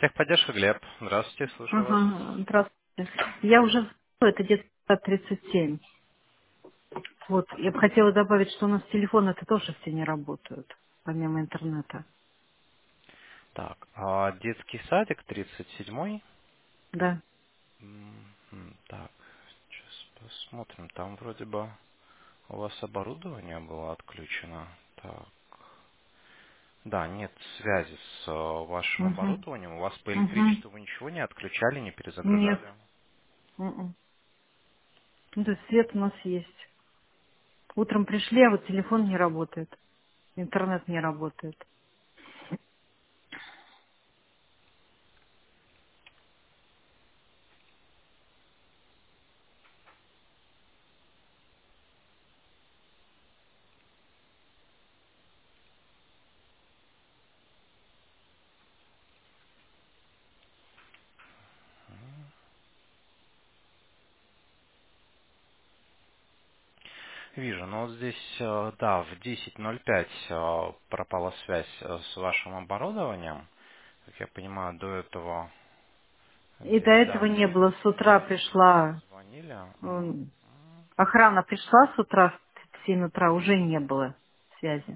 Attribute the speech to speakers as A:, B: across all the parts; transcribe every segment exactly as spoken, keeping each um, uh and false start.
A: Техподдержка, Глеб. Здравствуйте, слушаю вас.
B: Ага, здравствуйте. Я уже в- это детский сад тридцать семь. Вот, я бы хотела добавить, что у нас телефоны-то тоже все не работают, помимо интернета.
A: Так, а детский садик тридцать седьмой.
B: Да.
A: М, Так, сейчас посмотрим. Там вроде бы у вас оборудование было отключено. Так. Да, нет связи с э, вашим
B: Угу.
A: оборудованием. У вас по
B: Угу.
A: электричеству вы ничего не отключали, не
B: Нет.
A: перезагружали?
B: М-м. Ну, то есть свет у нас есть. Утром пришли, а вот телефон не работает. Интернет не работает.
A: Вижу, но вот здесь, э, да, в десять ноль пять э, пропала связь э, с вашим оборудованием. Как я понимаю, до этого
B: И до
A: здесь, да,
B: этого
A: в
B: не было. С утра
A: десять семь
B: пришла,
A: звонили. М,
B: м, охрана пришла с утра, в семь утра уже не было связи.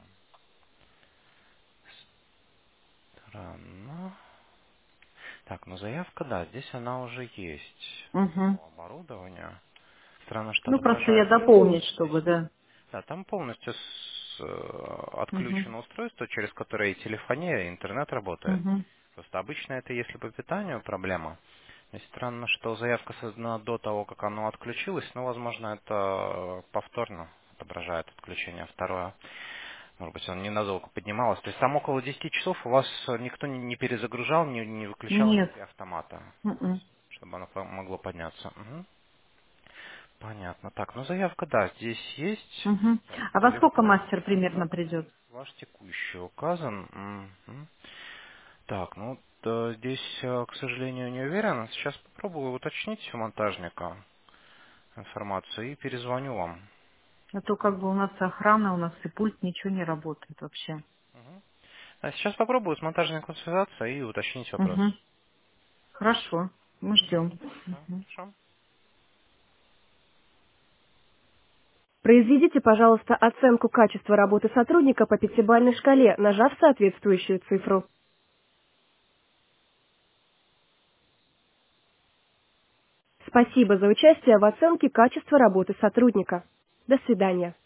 A: Странно. Так, ну заявка, да, здесь она уже есть
B: Угу.
A: по оборудованию. Странно, что
B: Ну, просто я
A: отображается,
B: дополнить,
A: что здесь...
B: чтобы, да.
A: Да, там полностью с- э,
B: Угу.
A: отключено устройство, через которое и телефония, и интернет работает.
B: Угу.
A: Просто обычно это если по питанию проблема. И странно, что заявка создана до того, как оно отключилось, но, возможно, это повторно отображает отключение второе. Может быть, он ненадолго поднималось. То есть там около десяти часов у вас никто не не перезагружал, не, не выключал
B: Нет.
A: внутри автомата,
B: М-м.
A: чтобы оно по- могло подняться. Мгм. Понятно. Так, ну заявка, да, здесь есть.
B: Мгм.
A: Так,
B: А во сколько
A: телефон
B: мастер примерно
A: указан,
B: придет?
A: ваш текущий указан. Мгм. Так, ну да, здесь, э, к сожалению, не уверен. Сейчас попробую уточнить у монтажника информацию и перезвоню вам.
B: А то как бы у нас охрана, у нас и пульт, ничего не работает вообще.
A: Мгм. А сейчас попробую с монтажником связаться и уточнить вопрос.
B: Угу. Хорошо. Мы ждем.
A: Да,
B: Мгм.
A: хорошо.
B: Произведите, пожалуйста, оценку качества работы сотрудника по пятибалльной шкале, нажав соответствующую цифру. Спасибо за участие в оценке качества работы сотрудника. До свидания.